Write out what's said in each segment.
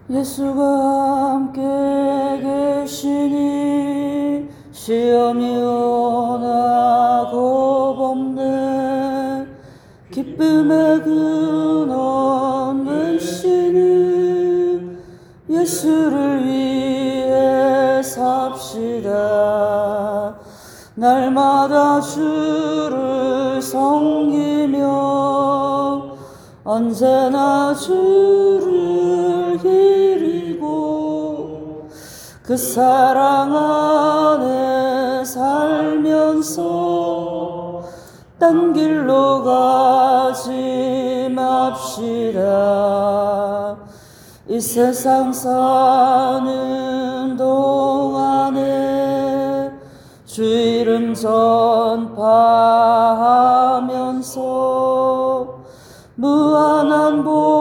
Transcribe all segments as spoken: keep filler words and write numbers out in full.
예수가 함께 계시니 시험이 오나 겁없네. 기쁨의 근원 되시는 예수를 위해 삽시다. 날마다 주를 섬기며 언제나 주를 기리고 그 사랑 안에 살면서 딴 길로 가지 맙시다. 이 세상 사는 동안에 주 이름 전파하면서 무한한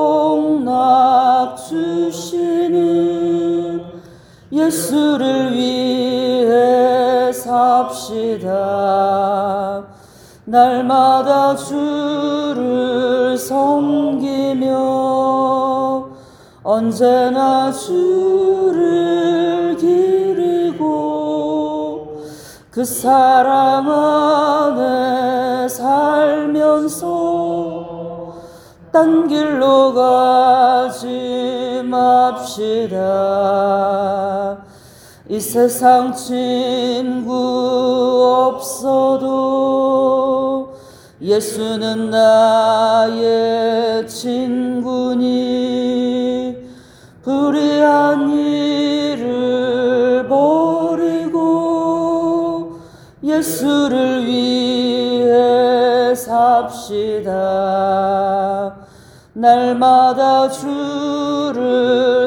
복락 주시는 예수를 위해 삽시다. 날마다 주를 섬기며 언제나 주를 기리고 그 사랑 안에 살면서 딴 길로 가지 맙시다. 이 세상 친구 없어도 예수는 나의 친구니 불의한 일을 버리고 예수를 위해 삽시다. 날마다 주를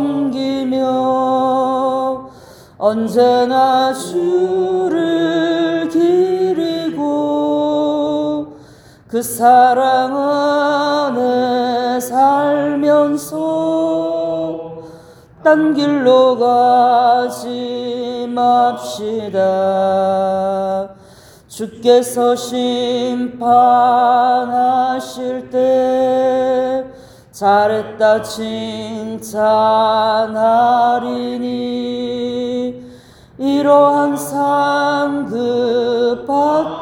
섬기며 언제나 주를 기리고 그 사랑 안에 살면서 딴 길로 가지 맙시다. 주께서 심판하실 때 잘했다 칭찬하리니 이러한 상급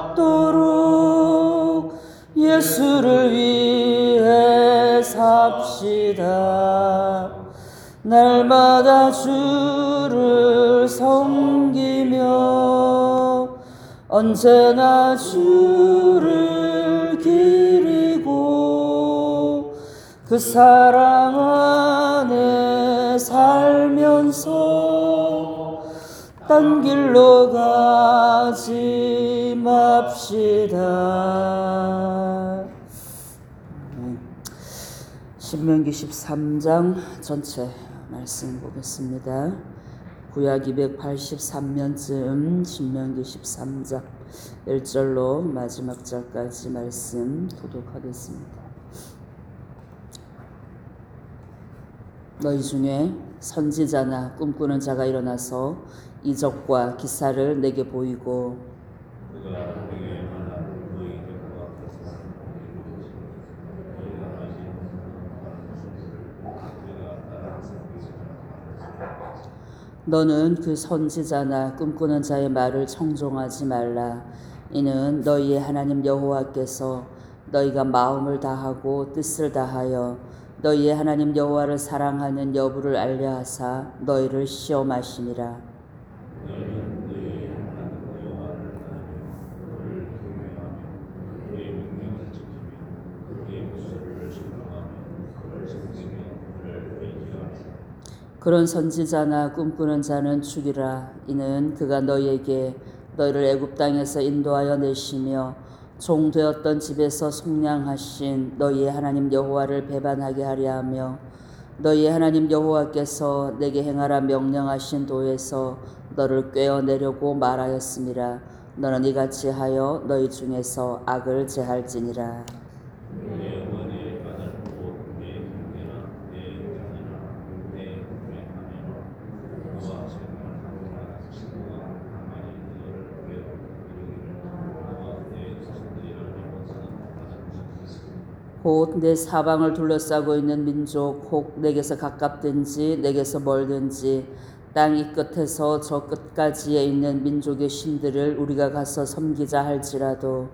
받도록 예수를 위해 삽시다. 날마다 주를 섬기며 언제나 주를 기리고 그 사랑 안에 살면서 딴 길로 가지 맙시다. 신명기 십삼 장 전체 말씀 보겠습니다. 구약 이백팔십삼 년쯤 신명기 십삼 장 일 절로 마지막 절까지 말씀 도독하겠습니다. 너희 중에 선지자나 꿈꾸는 자가 일어나서 이적과 기사를 내게 보이고 너는 그 선지자나 꿈꾸는 자의 말을 청종하지 말라. 이는 너희의 하나님 여호와께서 너희가 마음을 다하고 뜻을 다하여 너희의 하나님 여호와를 사랑하는 여부를 알려하사 너희를 시험하심이라. 그런 선지자나 꿈꾸는 자는 죽이라. 이는 그가 너희에게 너희를 애굽 땅에서 인도하여 내시며 종되었던 집에서 속량하신 너희의 하나님 여호와를 배반하게 하려 하며 너희의 하나님 여호와께서 내게 행하라 명령하신 도에서 너를 꿰어내려고 말하였음이라. 너는 이같이 하여 너희 중에서 악을 제할지니라. 곧 내 사방을 둘러싸고 있는 민족, 혹 내게서 가깝든지 내게서 멀든지 땅 이 끝에서 저 끝까지에 있는 민족의 신들을 우리가 가서 섬기자 할지라도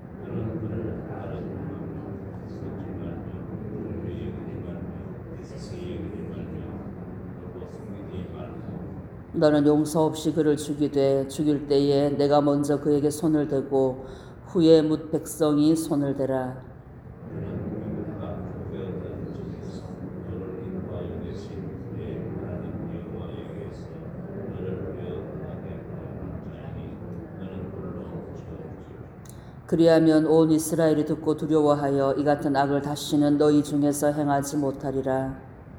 너는 용서 없이 그를 죽이되 죽일 때에 내가 먼저 그에게 손을 대고 후에 뭇 백성이 손을 대라. 그리하면 온 이스라엘이 듣고 두려워하여 이 같은 악을 다시는 너희 중에서 행하지 못하리라.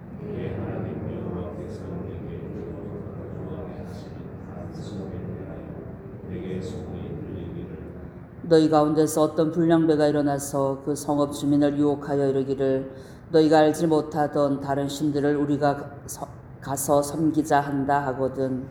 너희 가운데서 어떤 불량배가 일어나서 그 성읍 주민을 유혹하여 이르기를 너희가 알지 못하던 다른 신들을 우리가 서, 가서 섬기자 한다 하거든.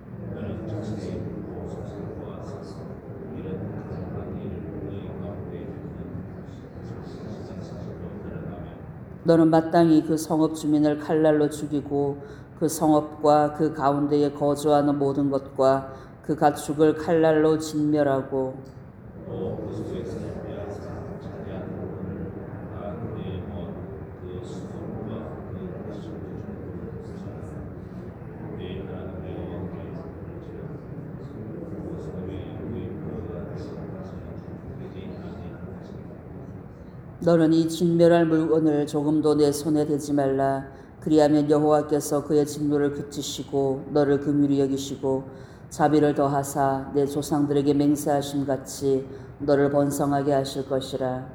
너는 마땅히 그 성읍 주민을 칼날로 죽이고 그 성읍과 그 가운데에 거주하는 모든 것과 그 가축을 칼날로 진멸하고 너는 이 진멸할 물건을 조금도 내 손에 대지 말라. 그리하면 여호와께서 그의 진노를 그치시고 너를 긍휼히 여기시고 자비를 더하사 내 조상들에게 맹세하심 같이 너를 번성하게 하실 것이라.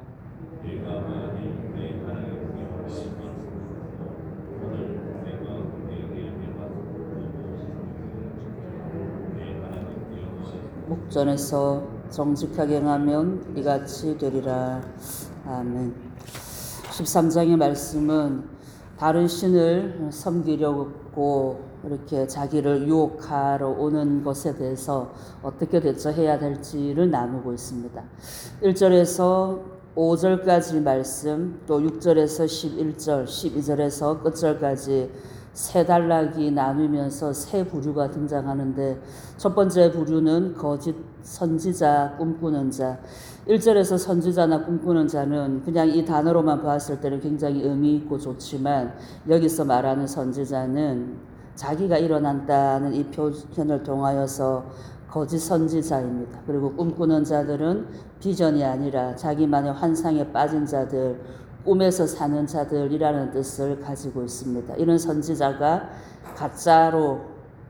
목전에서 정직하게 행하면 이같이 되리라. 아멘. 십삼 장의 말씀은 다른 신을 섬기려고 이렇게 자기를 유혹하러 오는 것에 대해서 어떻게 대처해야 될지를 나누고 있습니다. 일 절에서 오 절까지 말씀, 또 육 절에서 십일 절, 십이 절에서 끝절까지 세 단락이 나누면서 세 부류가 등장하는데 첫 번째 부류는 거짓 선지자, 꿈꾸는 자. 일 절에서 선지자나 꿈꾸는 자는 그냥 이 단어로만 봤을 때는 굉장히 의미 있고 좋지만 여기서 말하는 선지자는 자기가 일어난다는 이 표현을 통하여서 거짓 선지자입니다. 그리고 꿈꾸는 자들은 비전이 아니라 자기만의 환상에 빠진 자들, 꿈에서 사는 자들이라는 뜻을 가지고 있습니다. 이런 선지자가 가짜로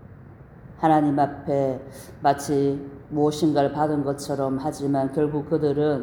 하나님 앞에 마치 무엇인가를 받은 것처럼 하지만 결국 그들은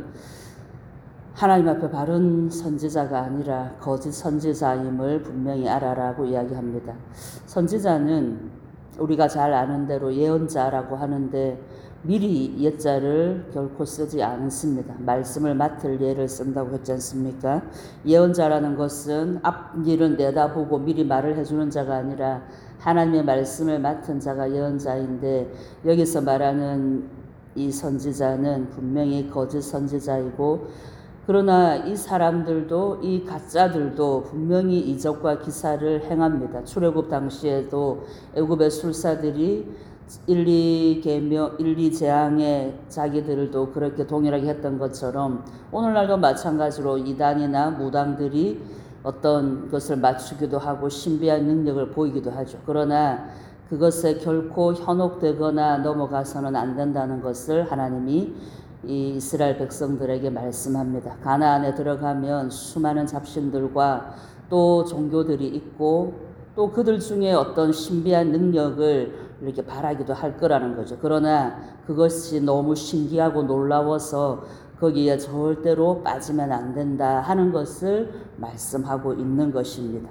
하나님 앞에 바른 선지자가 아니라 거짓 선지자임을 분명히 알아라고 이야기합니다. 선지자는 우리가 잘 아는 대로 예언자라고 하는데 미리 옛자를 결코 쓰지 않습니다. 말씀을 맡을 예를 쓴다고 했지 않습니까? 예언자라는 것은 앞일은 내다보고 미리 말을 해주는 자가 아니라 하나님의 말씀을 맡은 자가 예언자인데 여기서 말하는 이 선지자는 분명히 거짓 선지자이고 그러나 이 사람들도 이 가짜들도 분명히 이적과 기사를 행합니다. 출애굽 당시에도 애굽의 술사들이 일, 이 계명, 일, 이 재앙에 자기들도 그렇게 동일하게 했던 것처럼 오늘날도 마찬가지로 이단이나 무당들이 어떤 것을 맞추기도 하고 신비한 능력을 보이기도 하죠. 그러나 그것에 결코 현혹되거나 넘어가서는 안 된다는 것을 하나님이 이 이스라엘 백성들에게 말씀합니다. 가나안에 들어가면 수많은 잡신들과 또 종교들이 있고 또 그들 중에 어떤 신비한 능력을 이렇게 바라기도 할 거라는 거죠. 그러나 그것이 너무 신기하고 놀라워서 거기에 절대로 빠지면 안 된다 하는 것을 말씀하고 있는 것입니다.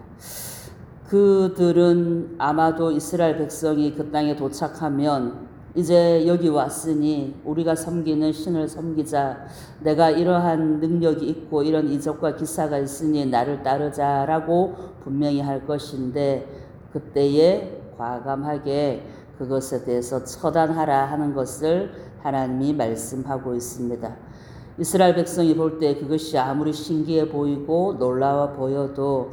그들은 아마도 이스라엘 백성이 그 땅에 도착하면 이제 여기 왔으니 우리가 섬기는 신을 섬기자. 내가 이러한 능력이 있고 이런 이적과 기사가 있으니 나를 따르자라고 분명히 할 것인데 그때에 과감하게 그것에 대해서 처단하라 하는 것을 하나님이 말씀하고 있습니다. 이스라엘 백성이 볼 때 그것이 아무리 신기해 보이고 놀라워 보여도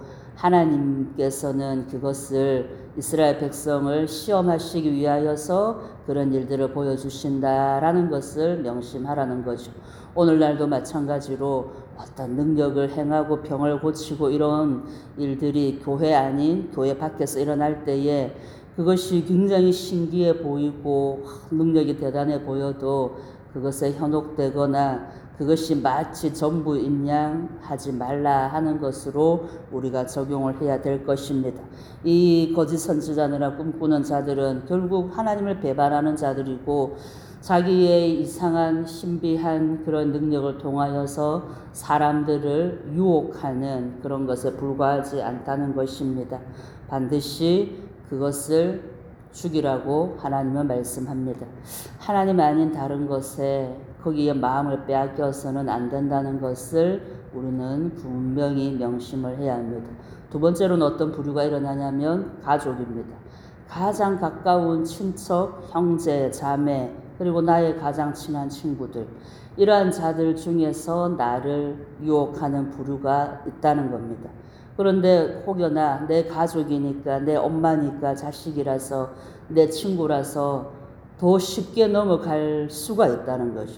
하나님께서는 그것을 이스라엘 백성을 시험하시기 위하여서 그런 일들을 보여주신다라는 것을 명심하라는 거죠. 오늘날도 마찬가지로 어떤 능력을 행하고 병을 고치고 이런 일들이 교회 아닌 교회 밖에서 일어날 때에 그것이 굉장히 신기해 보이고 능력이 대단해 보여도 그것에 현혹되거나 그것이 마치 전부인 양 하지 말라 하는 것으로 우리가 적용을 해야 될 것입니다. 이 거짓 선지자나 꿈꾸는 자들은 결국 하나님을 배반하는 자들이고 자기의 이상한 신비한 그런 능력을 통하여서 사람들을 유혹하는 그런 것에 불과하지 않다는 것입니다. 반드시 그것을 죽이라고 하나님은 말씀합니다. 하나님 아닌 다른 것에 거기에 마음을 빼앗겨서는 안 된다는 것을 우리는 분명히 명심을 해야 합니다. 두 번째로는 어떤 부류가 일어나냐면 가족입니다. 가장 가까운 친척, 형제, 자매, 그리고 나의 가장 친한 친구들, 이러한 자들 중에서 나를 유혹하는 부류가 있다는 겁니다. 그런데 혹여나 내 가족이니까, 내 엄마니까, 자식이라서, 내 친구라서 더 쉽게 넘어갈 수가 있다는 거죠.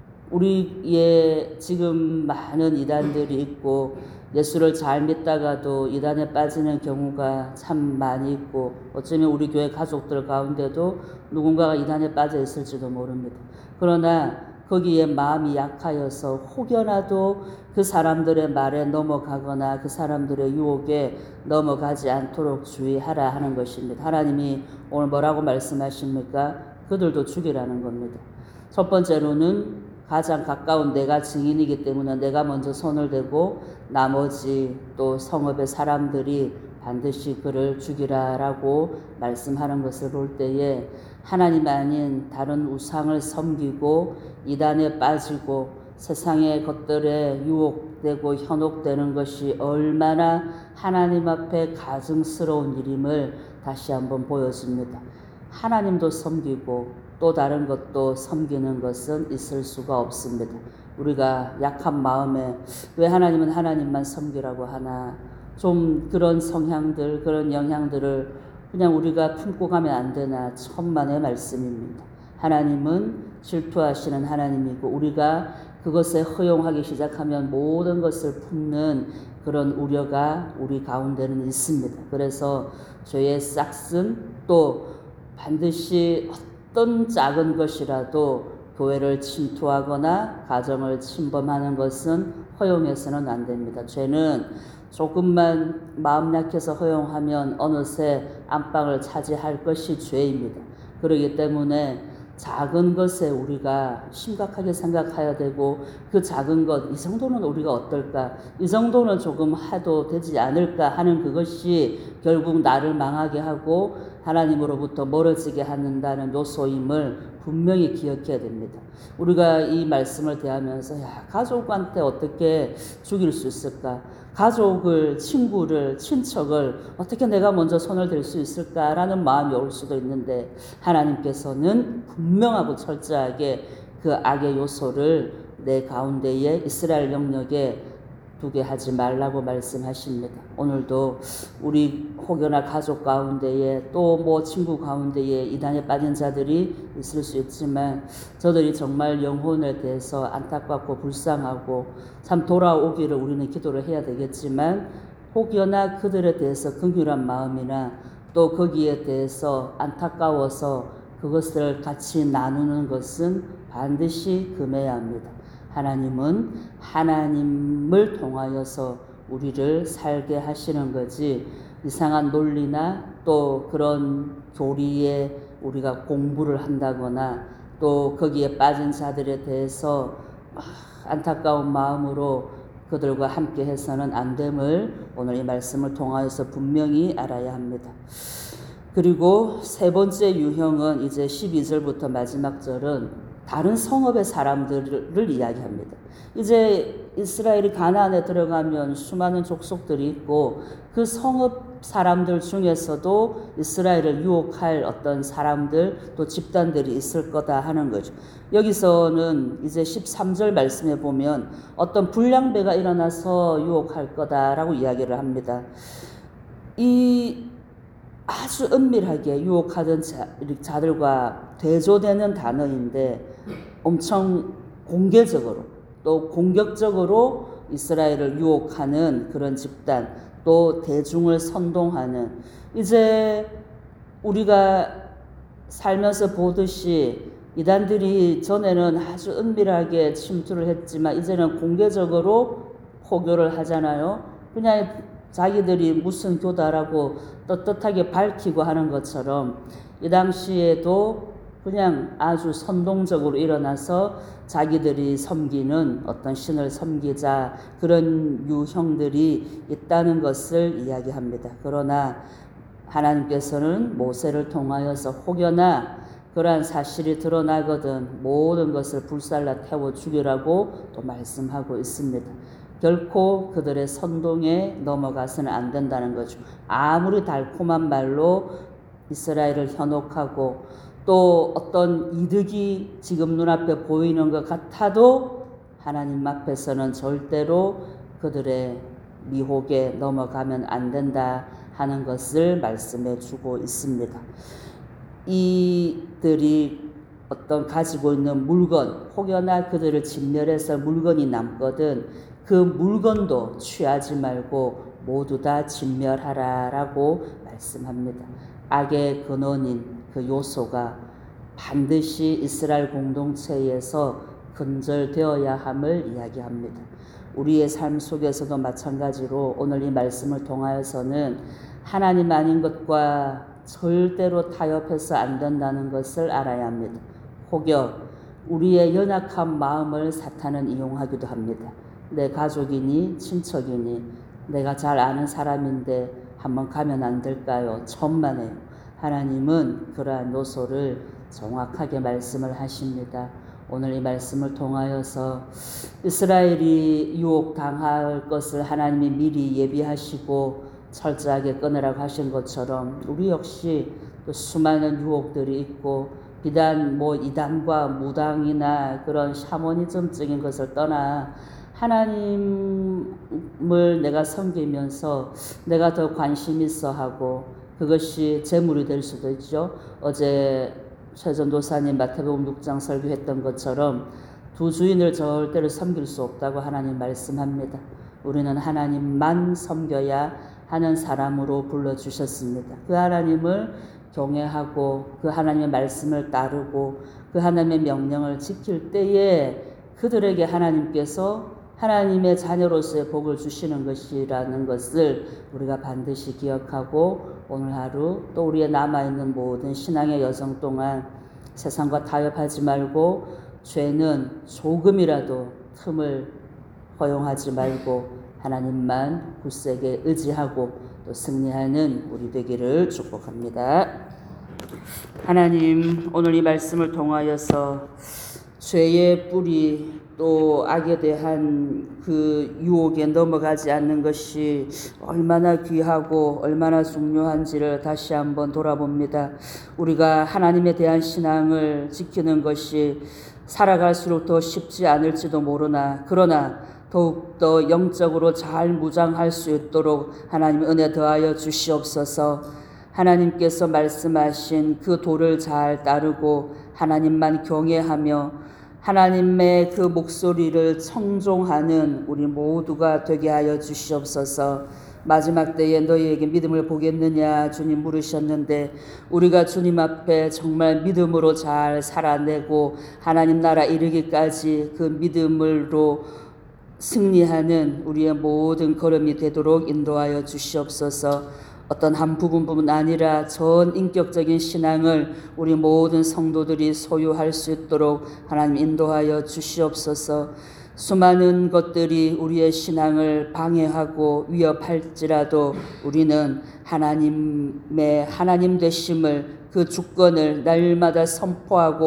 우리의 지금 많은 이단들이 있고 예수를 잘 믿다가도 이단에 빠지는 경우가 참 많이 있고 어쩌면 우리 교회 가족들 가운데도 누군가가 이단에 빠져 있을지도 모릅니다. 그러나 거기에 마음이 약하여서 혹여나도 그 사람들의 말에 넘어가거나 그 사람들의 유혹에 넘어가지 않도록 주의하라 하는 것입니다. 하나님이 오늘 뭐라고 말씀하십니까? 그들도 죽이라는 겁니다. 첫 번째로는 가장 가까운 내가 증인이기 때문에 내가 먼저 손을 대고 나머지 또 성읍의 사람들이 반드시 그를 죽이라라고 말씀하는 것을 볼 때에 하나님 아닌 다른 우상을 섬기고 이단에 빠지고 세상의 것들에 유혹되고 현혹되는 것이 얼마나 하나님 앞에 가증스러운 일임을 다시 한번 보여줍니다. 하나님도 섬기고 또 다른 것도 섬기는 것은 있을 수가 없습니다. 우리가 약한 마음에 왜 하나님은 하나님만 섬기라고 하나, 좀 그런 성향들, 그런 영향들을 그냥 우리가 품고 가면 안 되나, 천만의 말씀입니다. 하나님은 질투하시는 하나님이고 우리가 그것에 허용하기 시작하면 모든 것을 품는 그런 우려가 우리 가운데는 있습니다. 그래서 죄의 싹슨 또 반드시 어떤 작은 것이라도 교회를 침투하거나 가정을 침범하는 것은 허용해서는 안 됩니다. 죄는 조금만 마음 약해서 허용하면 어느새 안방을 차지할 것이 죄입니다. 그렇기 때문에 작은 것에 우리가 심각하게 생각해야 되고 그 작은 것, 이 정도는 우리가 어떨까? 이 정도는 조금 해도 되지 않을까 하는 그것이 결국 나를 망하게 하고 하나님으로부터 멀어지게 한다는 요소임을 분명히 기억해야 됩니다. 우리가 이 말씀을 대하면서 야, 가족한테 어떻게 죽일 수 있을까? 가족을, 친구를, 친척을 어떻게 내가 먼저 손을 댈 수 있을까라는 마음이 올 수도 있는데 하나님께서는 분명하고 철저하게 그 악의 요소를 내 가운데에 이스라엘 영역에 두게 하지 말라고 말씀하십니다. 오늘도 우리 혹여나 가족 가운데에 또 뭐 친구 가운데에 이단에 빠진 자들이 있을 수 있지만 저들이 정말 영혼에 대해서 안타깝고 불쌍하고 참 돌아오기를 우리는 기도를 해야 되겠지만 혹여나 그들에 대해서 긍휼한 마음이나 또 거기에 대해서 안타까워서 그것을 같이 나누는 것은 반드시 금해야 합니다. 하나님은 하나님을 통하여서 우리를 살게 하시는 거지 이상한 논리나 또 그런 교리에 우리가 공부를 한다거나 또 거기에 빠진 자들에 대해서 안타까운 마음으로 그들과 함께 해서는 안 됨을 오늘 이 말씀을 통하여서 분명히 알아야 합니다. 그리고 세 번째 유형은 이제 십이 절부터 마지막 절은 다른 성읍의 사람들을 이야기합니다. 이제 이스라엘이 가나안에 들어가면 수많은 족속들이 있고 그 성읍 사람들 중에서도 이스라엘을 유혹할 어떤 사람들 또 집단들이 있을 거다 하는 거죠. 여기서는 이제 십삼 절 말씀에 보면 어떤 불량배가 일어나서 유혹할 거다라고 이야기를 합니다. 이 아주 은밀하게 유혹하던 자, 자들과 대조되는 단어인데 엄청 공개적으로 또 공격적으로 이스라엘을 유혹하는 그런 집단, 또 대중을 선동하는, 이제 우리가 살면서 보듯이 이단들이 전에는 아주 은밀하게 침투를 했지만 이제는 공개적으로 포교를 하잖아요. 그냥 자기들이 무슨 교다라고 떳떳하게 밝히고 하는 것처럼 이 당시에도 그냥 아주 선동적으로 일어나서 자기들이 섬기는 어떤 신을 섬기자 그런 유형들이 있다는 것을 이야기합니다. 그러나 하나님께서는 모세를 통하여서 혹여나 그러한 사실이 드러나거든 모든 것을 불살라 태워 죽이라고 또 말씀하고 있습니다. 결코 그들의 선동에 넘어가서는 안 된다는 거죠. 아무리 달콤한 말로 이스라엘을 현혹하고 또 어떤 이득이 지금 눈앞에 보이는 것 같아도 하나님 앞에서는 절대로 그들의 미혹에 넘어가면 안 된다 하는 것을 말씀해 주고 있습니다. 이들이 어떤 가지고 있는 물건, 혹여나 그들을 진멸해서 물건이 남거든 그 물건도 취하지 말고 모두 다 진멸하라라고 말씀합니다. 악의 근원인 그 요소가 반드시 이스라엘 공동체에서 근절되어야 함을 이야기합니다. 우리의 삶 속에서도 마찬가지로 오늘 이 말씀을 통하여서는 하나님 아닌 것과 절대로 타협해서 안 된다는 것을 알아야 합니다. 혹여 우리의 연약한 마음을 사탄은 이용하기도 합니다. 내 가족이니 친척이니 내가 잘 아는 사람인데 한번 가면 안 될까요? 천만에요. 하나님은 그러한 요소를 정확하게 말씀을 하십니다. 오늘 이 말씀을 통하여서 이스라엘이 유혹당할 것을 하나님이 미리 예비하시고 철저하게 끊으라고 하신 것처럼 우리 역시 또 수많은 유혹들이 있고 비단 뭐 이단과 무당이나 그런 샤머니즘적인 것을 떠나 하나님을 내가 섬기면서 내가 더 관심 있어 하고 그것이 재물이 될 수도 있죠. 어제 최전도사님 마태복음 육 장 설교했던 것처럼 두 주인을 절대로 섬길 수 없다고 하나님 말씀합니다. 우리는 하나님만 섬겨야 하는 사람으로 불러주셨습니다. 그 하나님을 경외하고 그 하나님의 말씀을 따르고 그 하나님의 명령을 지킬 때에 그들에게 하나님께서 하나님의 자녀로서의 복을 주시는 것이라는 것을 우리가 반드시 기억하고 오늘 하루 또 우리의 남아있는 모든 신앙의 여정 동안 세상과 타협하지 말고 죄는 조금이라도 틈을 허용하지 말고 하나님만 굳세게 의지하고 또 승리하는 우리 되기를 축복합니다. 하나님, 오늘 이 말씀을 통하여서 죄의 뿌리 또 악에 대한 그 유혹에 넘어가지 않는 것이 얼마나 귀하고 얼마나 중요한지를 다시 한번 돌아봅니다. 우리가 하나님에 대한 신앙을 지키는 것이 살아갈수록 더 쉽지 않을지도 모르나 그러나 더욱더 영적으로 잘 무장할 수 있도록 하나님 은혜 더하여 주시옵소서. 하나님께서 말씀하신 그 도를 잘 따르고 하나님만 경외하며 하나님의 그 목소리를 청종하는 우리 모두가 되게 하여 주시옵소서. 마지막 때에 너희에게 믿음을 보겠느냐 주님 물으셨는데 우리가 주님 앞에 정말 믿음으로 잘 살아내고 하나님 나라 이르기까지 그 믿음으로 승리하는 우리의 모든 걸음이 되도록 인도하여 주시옵소서. 어떤 한 부분뿐만 아니라 전 인격적인 신앙을 우리 모든 성도들이 소유할 수 있도록 하나님 인도하여 주시옵소서. 수많은 것들이 우리의 신앙을 방해하고 위협할지라도 우리는 하나님의 하나님 되심을 그 주권을 날마다 선포하고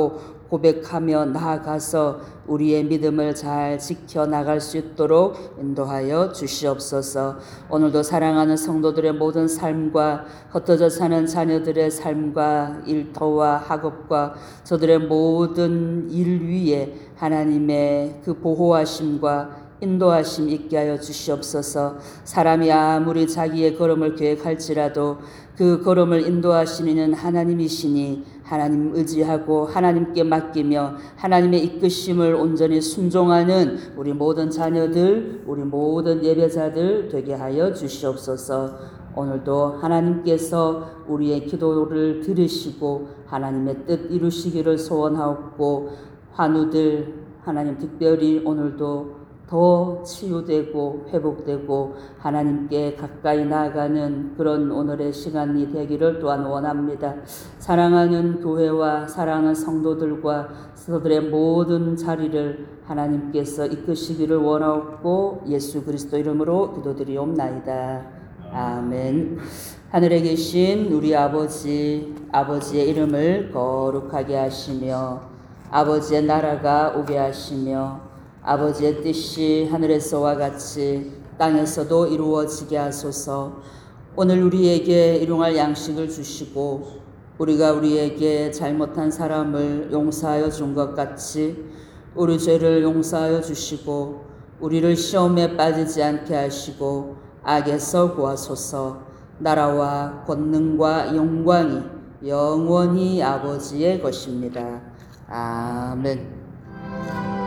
고백하며 나아가서 우리의 믿음을 잘 지켜나갈 수 있도록 인도하여 주시옵소서. 오늘도 사랑하는 성도들의 모든 삶과 흩어져 사는 자녀들의 삶과 일터와 학업과 저들의 모든 일 위에 하나님의 그 보호하심과 인도하심 있게 하여 주시옵소서. 사람이 아무리 자기의 걸음을 계획할지라도 그 걸음을 인도하시는 하나님이시니 하나님 의지하고 하나님께 맡기며 하나님의 이끄심을 온전히 순종하는 우리 모든 자녀들, 우리 모든 예배자들 되게 하여 주시옵소서. 오늘도 하나님께서 우리의 기도를 들으시고 하나님의 뜻 이루시기를 소원하옵고, 환우들 하나님 특별히 오늘도 더 치유되고 회복되고 하나님께 가까이 나아가는 그런 오늘의 시간이 되기를 또한 원합니다. 사랑하는 교회와 사랑하는 성도들과 성도들의 모든 자리를 하나님께서 이끄시기를 원하옵고 예수 그리스도 이름으로 기도드리옵나이다. 아멘. 하늘에 계신 우리 아버지, 아버지의 이름을 거룩하게 하시며 아버지의 나라가 오게 하시며 아버지의 뜻이 하늘에서와 같이 땅에서도 이루어지게 하소서. 오늘 우리에게 일용할 양식을 주시고 우리가 우리에게 잘못한 사람을 용서하여 준 것 같이 우리 죄를 용서하여 주시고 우리를 시험에 빠지지 않게 하시고 악에서 구하소서. 나라와 권능과 영광이 영원히 아버지의 것입니다. 아멘.